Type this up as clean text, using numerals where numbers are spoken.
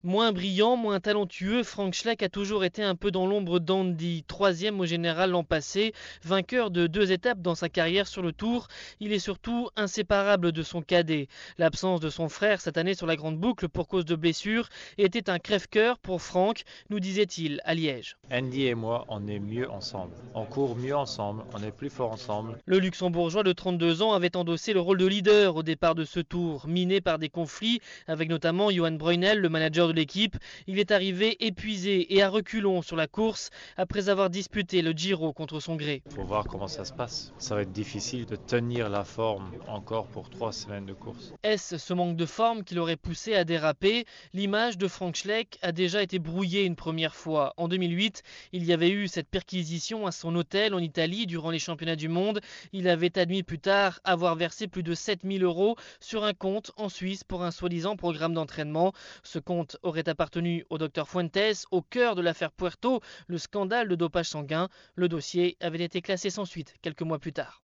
Moins brillant, moins talentueux, Frank Schleck a toujours été un peu dans l'ombre d'Andy. Troisième au général l'an passé, vainqueur de 2 étapes dans sa carrière sur le Tour, il est surtout inséparable de son cadet. L'absence de son frère cette année sur la grande boucle pour cause de blessure était un crève-cœur pour Frank, nous disait-il à Liège. Andy et moi, on est mieux ensemble. On court mieux ensemble, on est plus fort ensemble. Le Luxembourgeois de 32 ans avait endossé le rôle de leader au départ de ce tour, miné par des conflits avec notamment Johan Breunel, le manager de l'équipe. Il est arrivé épuisé et à reculons sur la course après avoir disputé le Giro contre son gré. Il faut voir comment ça se passe. Ça va être difficile de tenir la forme encore pour 3 semaines de course. Est-ce ce manque de forme qui l'aurait poussé à déraper? L'image de Frank Schleck a déjà été brouillée une première fois. En 2008, il y avait eu cette perquisition à son hôtel en Italie durant les championnats du monde. Il avait admis plus tard avoir versé plus de 7 000 € sur un compte en Suisse pour un soi-disant programme d'entraînement. Ce compte aurait appartenu au docteur Fuentes au cœur de l'affaire Puerto, le scandale de dopage sanguin. Le dossier avait été classé sans suite quelques mois plus tard.